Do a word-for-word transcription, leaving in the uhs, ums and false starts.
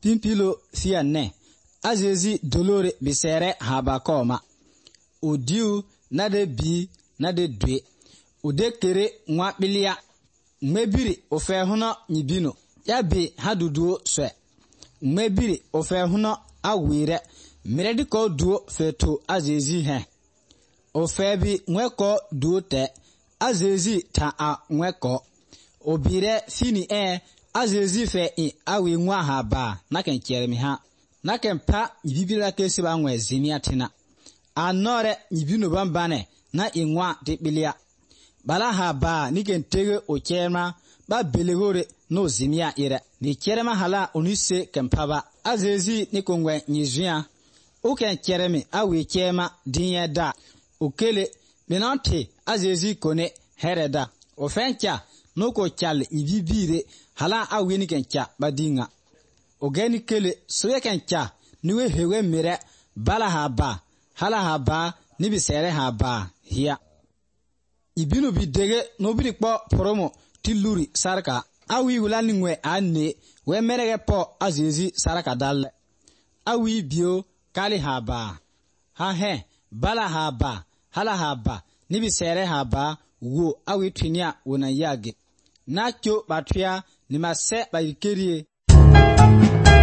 pimpilo fianne azezi dolore bisere habakoma odiu na de bi na de dwe ode kere nwa bilia mebiri ofe hono nyibino ya bi haduduo swe mebiri ofe hono awire meredi ko duo feto azezi he ofe bi nweko duo te azezi ta a nweko obire fini e azezi fe i awi nwa ha ba na ken keremi ha na ken pa bibira kesi ba nwa zimi atina anore nyibino bambane na inwa tipilia bala ha ba ni ken tege o chema ba belegore no zimia ire ni kerema hala onise kempaba azezi ni kongwe nyizia o ken keremi awi chema dinye da okele menante azezi kone hereda ofencha noko chal ibibire hala awi ni kencha badinga ogeni kele soye kencha niwe hewe mere bala ha ba hala ha ba ni bisere ha ba hiya ibinu bidege no biri kpo promo tiluri sarka awi wulani ngwe anne we merege po azezi saraka dal awi bio kali ha ba ha he bala ha ba hala ha ba ni bisere ha ba wo awi twinia wona yage nacho batwia ni mase ba yikerie